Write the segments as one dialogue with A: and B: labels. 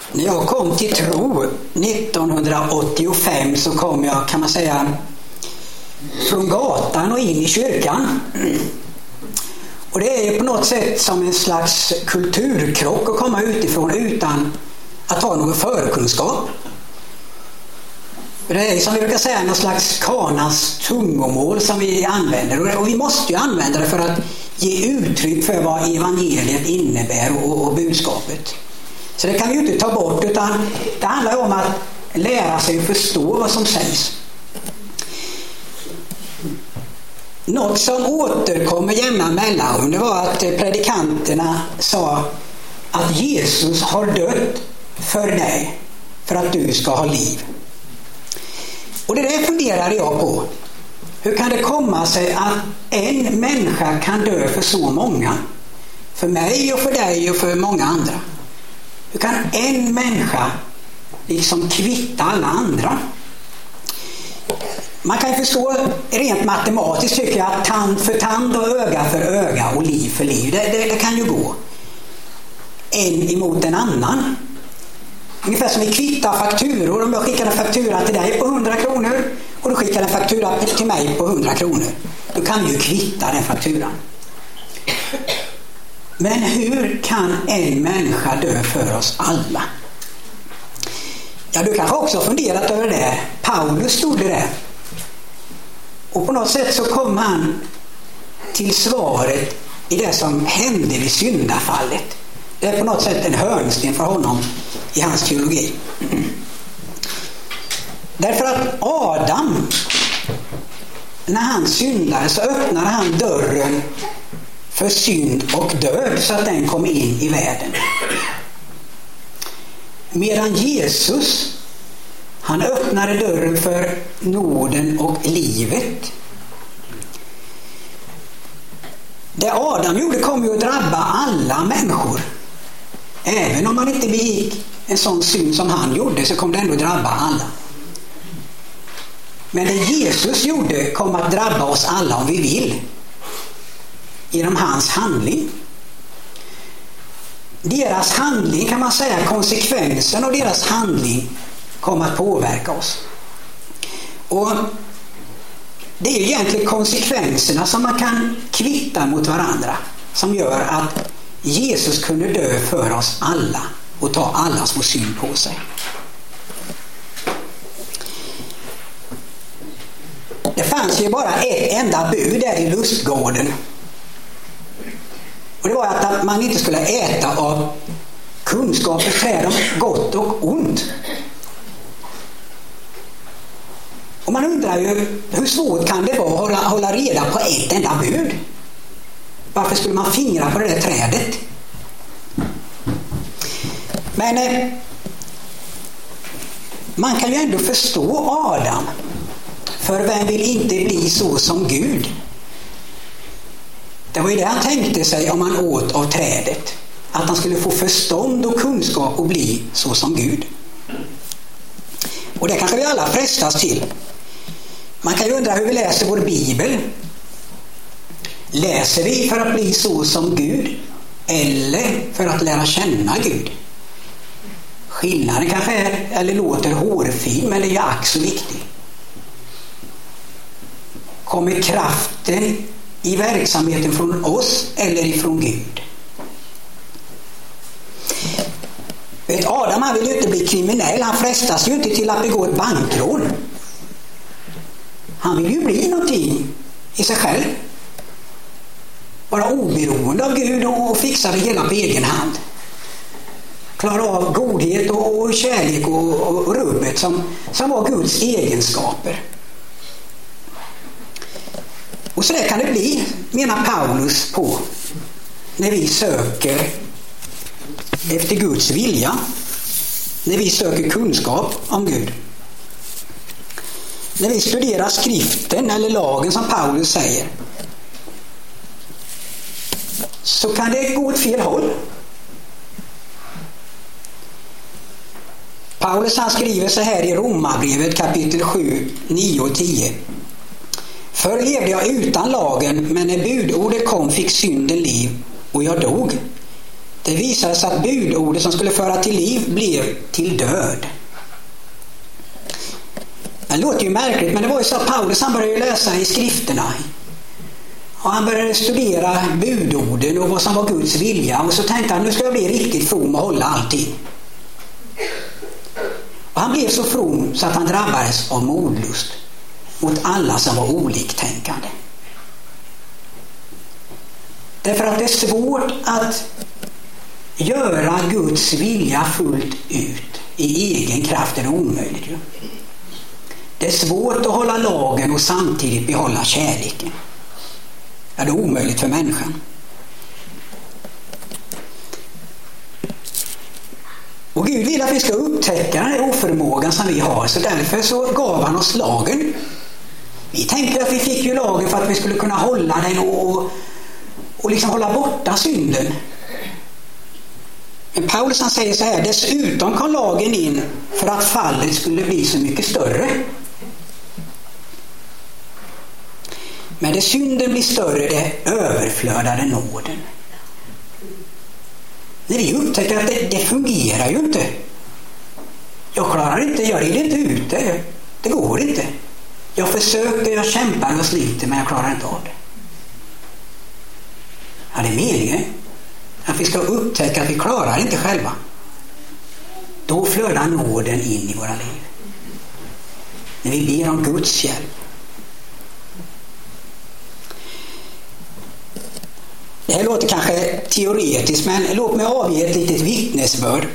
A: När jag kom till tro 1985 så kom jag, kan man säga, från gatan och in i kyrkan. Och det är på något sätt som en slags kulturkrock att komma utifrån utan att ha någon förkunskap. Det är som vi brukar säga någon slags kanas tungomål som vi använder. Och vi måste ju använda det för att ge uttryck för vad evangeliet innebär och budskapet. Så det kan vi ju inte ta bort, utan det handlar om att lära sig förstå vad som sägs. Något som återkommer jämna mellanrum, det var att predikanterna sa att Jesus har dött för dig för att du ska ha liv. Och det där funderade jag på. Hur kan det komma sig att en människa kan dö för så många? För mig och för dig och för många andra. Hur kan en människa liksom kvitta alla andra? Man kan ju förstå rent matematiskt, tycker jag, att tand för tand och öga för öga och liv för liv. Det kan ju gå. En emot en annan. Ungefär som vi kvittar fakturor. Om jag skickar en faktura till dig på 100 kronor och du skickar en faktura till mig på 100 kronor. Då kan vi ju kvitta den fakturan. Men hur kan en människa dö för oss alla? Ja, du kanske också har funderat över det. Paulus stod det. Och på något sätt så kom han till svaret i det som hände vid syndafallet. Det är på något sätt en hörnsten för honom i hans teologi. Därför att Adam, när han syndade, så öppnade han dörren för synd och död så att den kom in i världen. Medan Jesus, han öppnade dörren för nåden och livet. Det Adam gjorde kom ju att drabba alla människor. Även om man inte begick en sån synd som han gjorde, så kom det ändå drabba alla. Men det Jesus gjorde kom att drabba oss alla om vi vill. Genom hans handling. Deras handling, kan man säga, konsekvensen av deras handling kom att påverka oss. Och det är ju egentligen konsekvenserna som man kan kvitta mot varandra, som gör att Jesus kunde dö för oss alla och ta allas vår synd på sig. Det fanns ju bara ett enda bud där i lustgården. Och det var att man inte skulle äta av kunskapens träd om gott och ont. Och man undrar ju, hur svårt kan det vara att hålla reda på ett enda bud? Varför skulle man fingra på det där trädet? Men man kan ju ändå förstå Adam. För vem vill inte bli så som Gud? Det var ju det han tänkte sig om han åt av trädet. Att han skulle få förstånd och kunskap och bli så som Gud. Och det kanske vi alla frestas till. Man kan ju undra hur vi läser vår bibel. Läser vi för att bli så som Gud eller för att lära känna Gud? Skillnaden kanske är, eller låter hårfin, men det är ju ack så viktigt. Kommer kraften i verksamheten från oss eller ifrån Gud? Adam, han vill ju inte bli kriminell. Han frestas ju inte till att begå ett bankrån. Han vill ju bli någonting i sig själv. Vara oberoende av Gud och fixa det hela på egen hand. Klara av godhet och kärlek och rubbet som var Guds egenskaper. Och så där kan det bli, menar Paulus, på när vi söker efter Guds vilja, när vi söker kunskap om Gud. När vi studerar skriften eller lagen, som Paulus säger, så kan det gå åt fel håll. Paulus, han skriver så här i Romarbrevet kapitel 7, 9 och 10. Förr levde jag utan lagen, men när budordet kom fick synden liv och jag dog. Det visade sig att budordet som skulle föra till liv blev till död. Det låter ju märkligt, men det var ju så att Paulus han började läsa i skrifterna. Och han började studera budorden och vad som var Guds vilja. Och så tänkte han, nu ska jag bli riktigt from och hålla allting. Och han blev så from så att han drabbades av mordlust mot alla som var oliktänkande. Därför att det är svårt att göra Guds vilja fullt ut i egen kraft. Det är omöjligt ju. Det är svårt att hålla lagen och samtidigt behålla kärleken. Ja, det är omöjligt för människan. Och Gud vill att vi ska upptäcka den här oförmågan som vi har. Så därför så gav han oss lagen. Vi tänker att vi fick ju lagen för att vi skulle kunna hålla den och liksom hålla borta synden. Men Paulus han säger så här: dessutom kom lagen in för att fallet skulle bli så mycket större. Men det synden blir större, det överflödade nåden. När vi upptäcker att det fungerar ju inte. Jag klarar inte, jag rider inte ut det. Det går inte. Jag försöker, jag kämpar och sliter, men jag klarar inte av det. Ja, det är meningen att vi ska upptäcka att vi klarar inte själva. Då flödar nåden in i våra liv. När vi ber om Guds hjälp. Det här låter kanske teoretiskt, men låt mig avge ett litet vittnesbörd.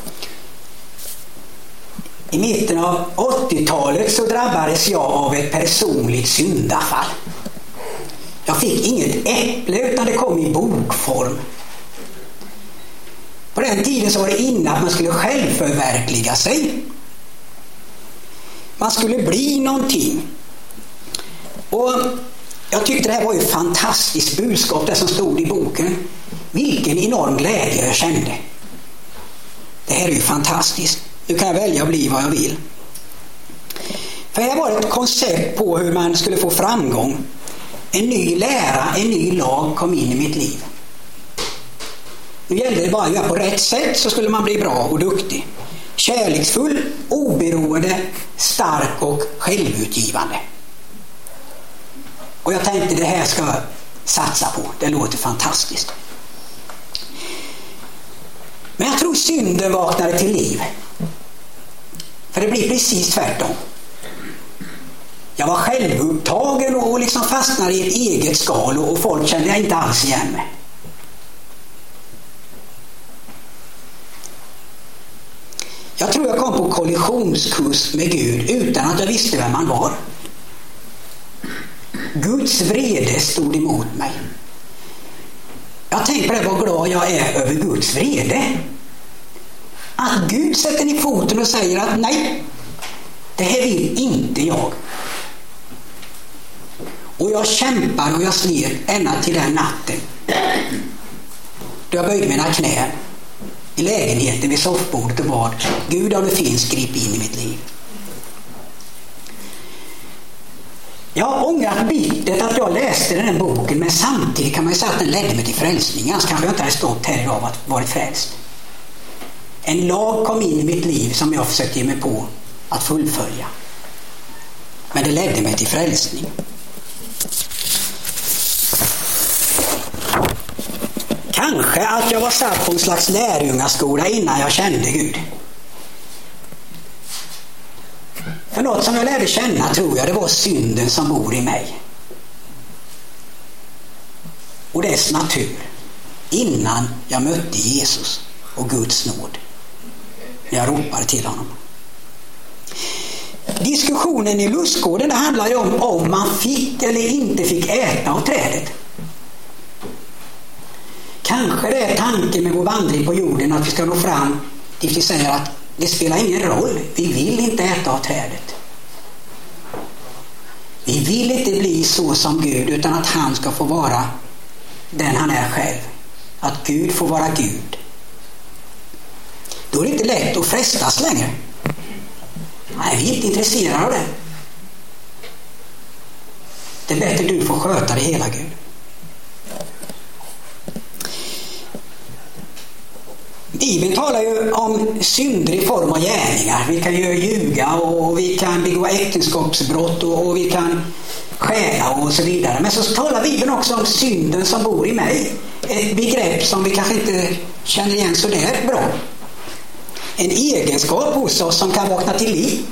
A: I mitten av 80-talet så drabbades jag av ett personligt syndafall. Jag fick inget äpple utan det kom i bokform. På den tiden så var det innan att man skulle självförverkliga sig. Man skulle bli någonting. Och jag tyckte det här var ju ett fantastiskt budskap, det som stod i boken. Vilken enorm glädje jag kände. Det här är ju fantastiskt. Nu kan jag välja att bli vad jag vill. För här var ett koncept på hur man skulle få framgång. En ny lära, en ny lag kom in i mitt liv. Nu gällde det bara att göra på rätt sätt, så skulle man bli bra och duktig. Kärleksfull, oberoende, stark och självutgivande. Och jag tänkte det här ska jag satsa på. Det låter fantastiskt. Men jag tror synden vaknade till liv. För det blir precis tvärtom. Jag var självupptagen och liksom fastnade i ett eget skal och folk kände jag inte alls igen mig. Jag tror jag kom på kollisionskurs med Gud utan att jag visste vem han var. Guds vrede stod emot mig. Jag tänkte på det, vad glad jag är över Guds vrede. Att Gud sätter ner foten och säger att nej, det här vill inte jag. Och jag kämpar och jag slet ända till den natten. Då jag böjde mina knän i lägenheten vid soffbordet och bad: Gud, om det finns, grip in i mitt liv. Jag har ångrat bittert att jag läste den här boken, men samtidigt kan man ju säga att den ledde mig till frälsning. Annars kanske jag inte hade stått här idag och varit frälst. En lag kom in i mitt liv som jag försökte ge mig på att fullfölja. Men det ledde mig till frälsning. Kanske att jag var satt på en slags lärjungaskola innan jag kände Gud. För något som jag lärde känna, tror jag, det var synden som bor i mig. Och dess natur. Innan jag mötte Jesus och Guds nåd. När jag ropade till honom. Diskussionen i lustgården, det handlar ju om man fick eller inte fick äta av trädet. Kanske det är tanken med vår vandring på jorden att vi ska nå fram till vi säger att det spelar ingen roll. Vi vill inte äta av trädet. Vi vill inte bli så som Gud, utan att han ska få vara den han är själv. Att Gud får vara Gud. Då är det inte lätt att frestas längre. Nej, vi är inte intresserade av det. Det är bättre du får sköta det hela, Gud. Bibeln talar ju om synder i form av gärningar. Vi kan ju ljuga och vi kan begå äktenskapsbrott och vi kan stjäla och så vidare. Men så talar Bibeln också om synden som bor i mig. Ett begrepp som vi kanske inte känner igen så där bra. En egenskap hos oss som kan vakna till liv.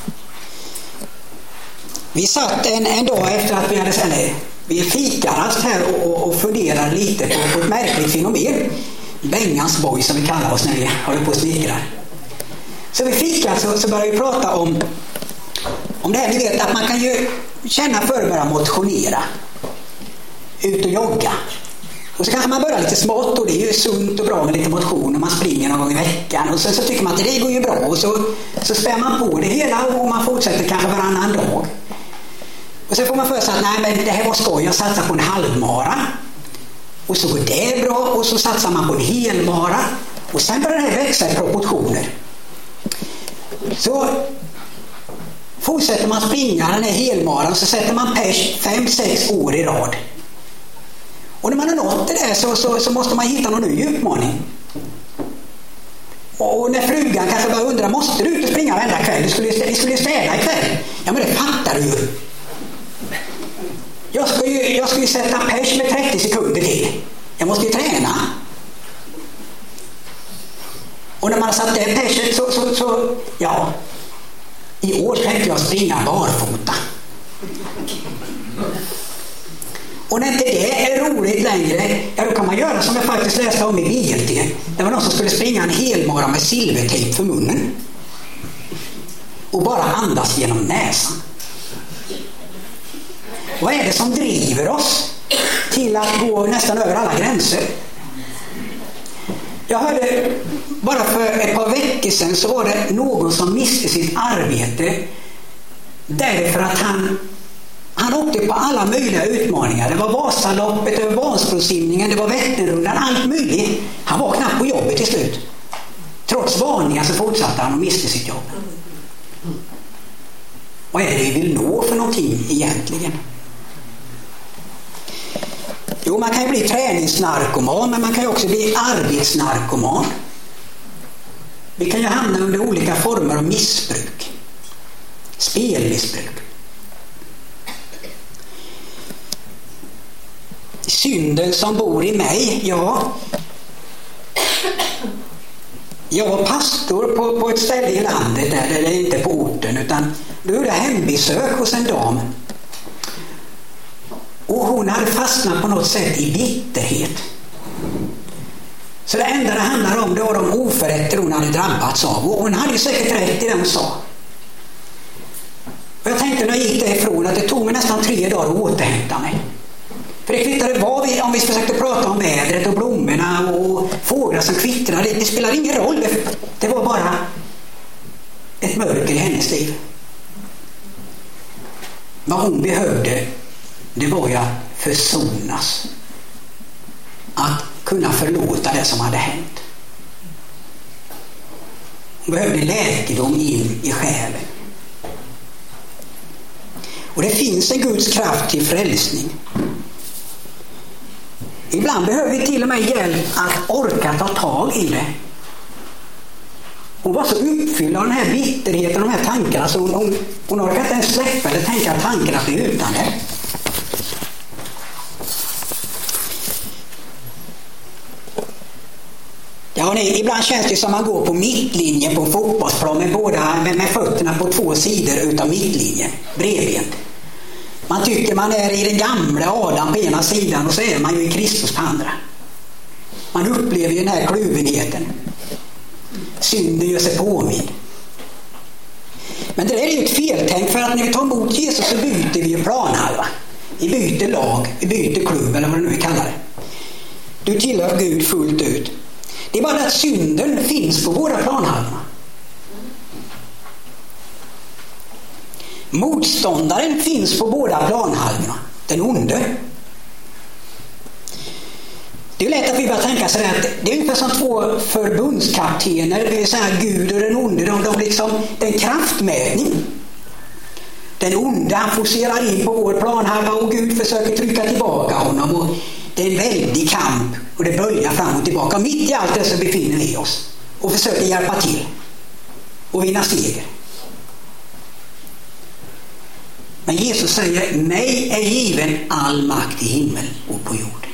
A: Vi satt en dag efter att vi fikarast här och funderade lite på ett märkligt fenomen. Bengans boy som vi kallar oss när vi håller på och snickrar. Så vi fikar så började vi prata om det här, ni vet att man kan ju känna för att börja motionera. Ut och jogga. Och så kanske man börjar lite smått och det är ju sunt och bra med lite motion och man springer någon gång i veckan. Och så tycker man att det går ju bra och så spär man på det hela och man fortsätter kanske varannan dag. Och så får man för sig att nej men det här var skoj, jag satsar på en halvmara. Och så går det bra och så satsar man på en helmara. Och sen börjar det här växa i proportioner. Så fortsätter man springa den här helmaran så sätter man pers 5-6 år i rad. Och när man har nått det där så måste man hitta någon ny utmaning. Och när frugan kanske bara undrar, måste du ut och springa varenda kväll? Vi skulle städa ikväll. Ja men det fattar du ju. Jag ska ju sätta pers med 30 sekunder till. Jag måste ju träna. Och när man har satt det perset så ja, i år tänkte jag springa barfota. Och när inte det är roligt längre, ja då kan man göra som jag faktiskt läste om i BLT. Det var någon som skulle springa en helmara med silvertejp för munnen. Och bara andas genom näsan. Vad är det som driver oss till att gå nästan över alla gränser? Jag hörde bara för ett par veckor sedan så var det någon som miste sitt arbete därför att han åkte på alla möjliga utmaningar. Det var Vasaloppet, det var Vansbrosimningen, det var Vätternrundan, allt möjligt. Han var knappt på jobbet till slut. Trots varningar så fortsatte han och miste sitt jobb. Vad är det vi vill nå för någonting egentligen? Jo, man kan ju bli träningsnarkoman, men man kan ju också bli arbetsnarkoman. Vi kan ju hamna under olika former av missbruk. Spelmissbruk. Synden som bor i mig, ja. Jag var pastor på ett ställe i landet där det är inte på orten, utan då gjorde jag hembesök hos en dam. Och hon hade fastnat på något sätt i bitterhet. Så det enda det handlar om det var de oförrätter hon hade drabbats av. Och hon hade ju säkert rätt i det hon sa. Och jag tänkte när jag gick därifrån att det tog mig nästan 3 dagar att återhämta mig. För det kvittade om vi försökte prata om vädret och blommorna och fåglar som kvittrade. Det spelar ingen roll. Det var bara ett mörker i hennes liv. Vad hon behövde, det var ju att försonas. Att kunna förlåta det som hade hänt. Hon behövde läkedom in i själen. Och det finns en Guds kraft till frälsning. Ibland behöver vi till och med hjälp att orka ta tag i det. Hon var så uppfylld av den här bitterheten och de här tankarna så hon orkade inte ens släppa eller tänka att tankarna blir utan det. Ja, ibland känns det som man går på mittlinjen på en fotbollsplan med fötterna på 2 sidor utav mittlinjen, bredbent. Man tycker man är i den gamla Adam på ena sidan och så är man ju i Kristus på andra. Man upplever ju den här kluvenheten. Synden gör sig påmind. Men det är ju ett feltänk, för att när vi tar emot Jesus så byter vi ju planhalva. Vi byter lag, vi byter klubb eller vad det nu vi kallar det. Du tillhör Gud fullt ut. Det är bara att synden finns på båda planhalvorna. Motståndaren finns på båda planhalvorna. Den onde. Det är lätt att vi bara tänka sig att det är ungefär som 2 förbundskaptener, det vill säga Gud och den onde. De liksom, det är en kraftmätning. Den onde, han forcerar in på vår planhalva och Gud försöker trycka tillbaka honom. Och Det är en väldig kamp och det böljar fram och tillbaka. Och mitt i allt det så befinner vi oss och försöker hjälpa till och vinna seger. Men Jesus säger, mig är given all makt i himmel och på jord.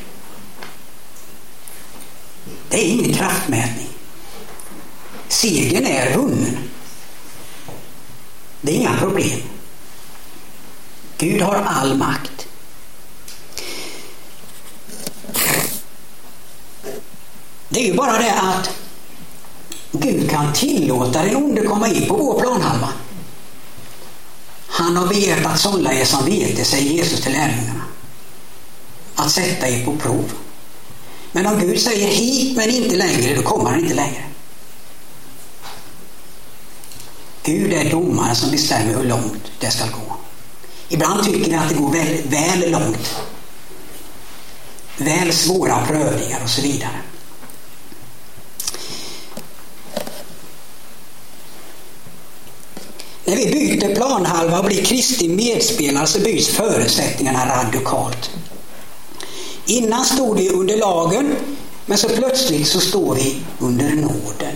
A: Det är ingen kraftmätning. Segern är vunnen. Det är inga problem. Gud har all makt. Det är ju bara det att Gud kan tillåta den onde komma in på vår planhalva. Han har begärt att sålla er som vete, säger Jesus till lärjungarna. Att sätta er på prov. Men om Gud säger hit men inte längre, då kommer han inte längre. Gud är domaren som bestämmer hur långt det ska gå. Ibland tycker vi att det går väl långt. Väl svåra prövningar och så vidare. När vi byter planhalva och blir Kristi medspelare så byts förutsättningarna radikalt. Innan stod vi under lagen, men så plötsligt så står vi under nåden.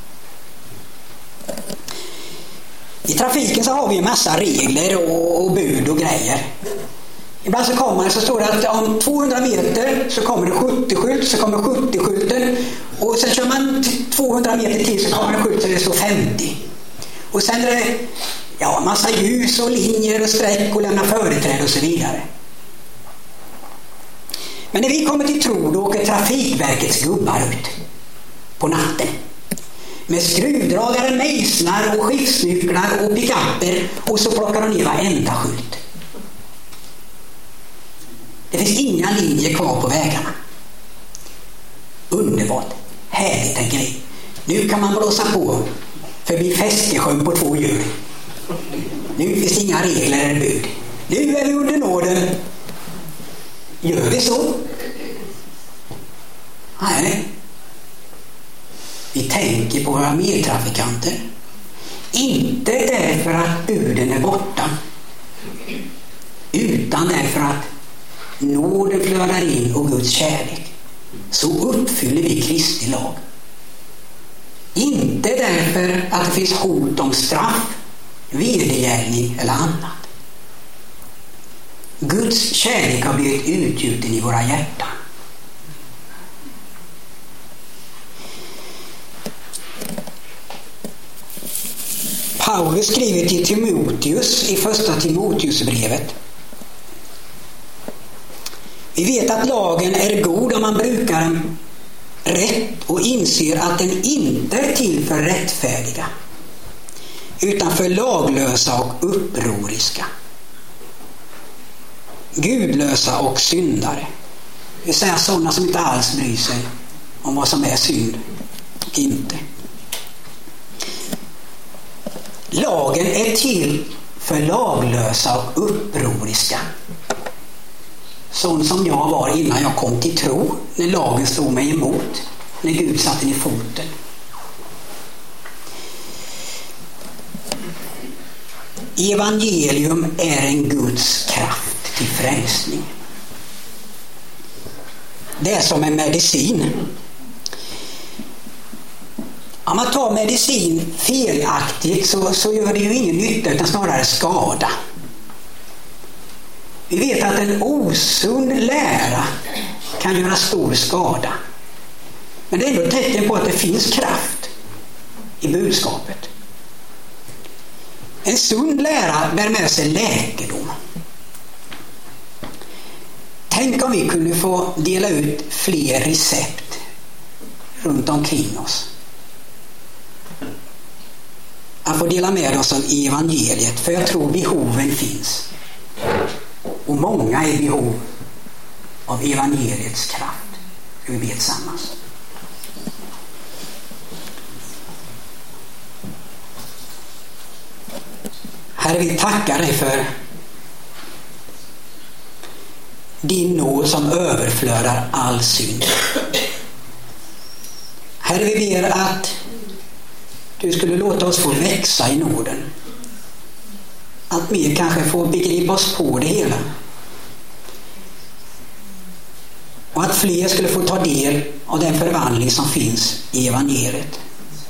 A: I trafiken så har vi en massa regler och bud och grejer. Ibland så kommer det, så står det att om 200 meter så kommer det 70-skylt, så kommer 70-skylten och sen kör man 200 meter till så kommer det skylt så det står 50. Och sen är det massa ljus och linjer och streck och lämna företräde och så vidare. Men när vi kommer till tro, då åker Trafikverkets gubbar ut på natten med skruvdragare, mejslar och skiftnycklar och pickapper, och så plockar de ner varenda skylt. Det finns inga linjer kvar på vägarna. Underbart, härligt tänker vi. Nu kan man blåsa på förbi Fäskesjön på 2 hjul. Nu finns det inga regler eller bud. Nu är vi under nåden. Gör vi så? Nej. Vi tänker på våra medtrafikanter. Inte därför att buden är borta, utan därför att nåden flödar in och Guds kärlek. Så uppfyller vi Kristi lag. Inte därför att det finns hot om straff, vedergällning eller annat. Guds kärlek har blivit utgjuten i våra hjärtan. Paulus skriver till Timoteus i första Timoteusbrevet. Vi vet att lagen är god om man brukar den rätt och inser att den inte är till för rättfärdiga, utan för laglösa och upproriska, gudlösa och syndare. Det vill säga sådana som inte alls bryr sig om vad som är synd och inte. Lagen är till för laglösa och upproriska. Sån som jag var innan jag kom till tro, när lagen stod mig emot, när Gud satte den i foten. Evangelium är en Guds kraft till frälsning. Det är som en medicin. Om man tar medicin felaktigt så gör det ju ingen nytta utan snarare skada. Vi vet att en osund lära kan göra stor skada. Men det är ändå ett tecken på att det finns kraft i budskapet. En sund lära bär med sig läkedom. Tänk om vi kunde få dela ut fler recept runt omkring oss. Att få dela med oss av evangeliet, för jag tror behoven finns. Och många är i behov av evangeliets kraft. Ska vi be tillsammans. Herre, vi tackar dig för din nåd som överflödar all synd. Herre, vi ber att du skulle låta oss få växa i nåden. Att mer kanske få begripa oss på det hela. och att fler skulle få ta del av den förvandling som finns i evangeliet.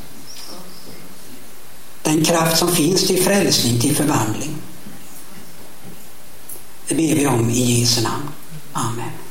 A: Den kraft som finns till frälsning, till förvandling. Det ber vi om i Jesu namn. Amen.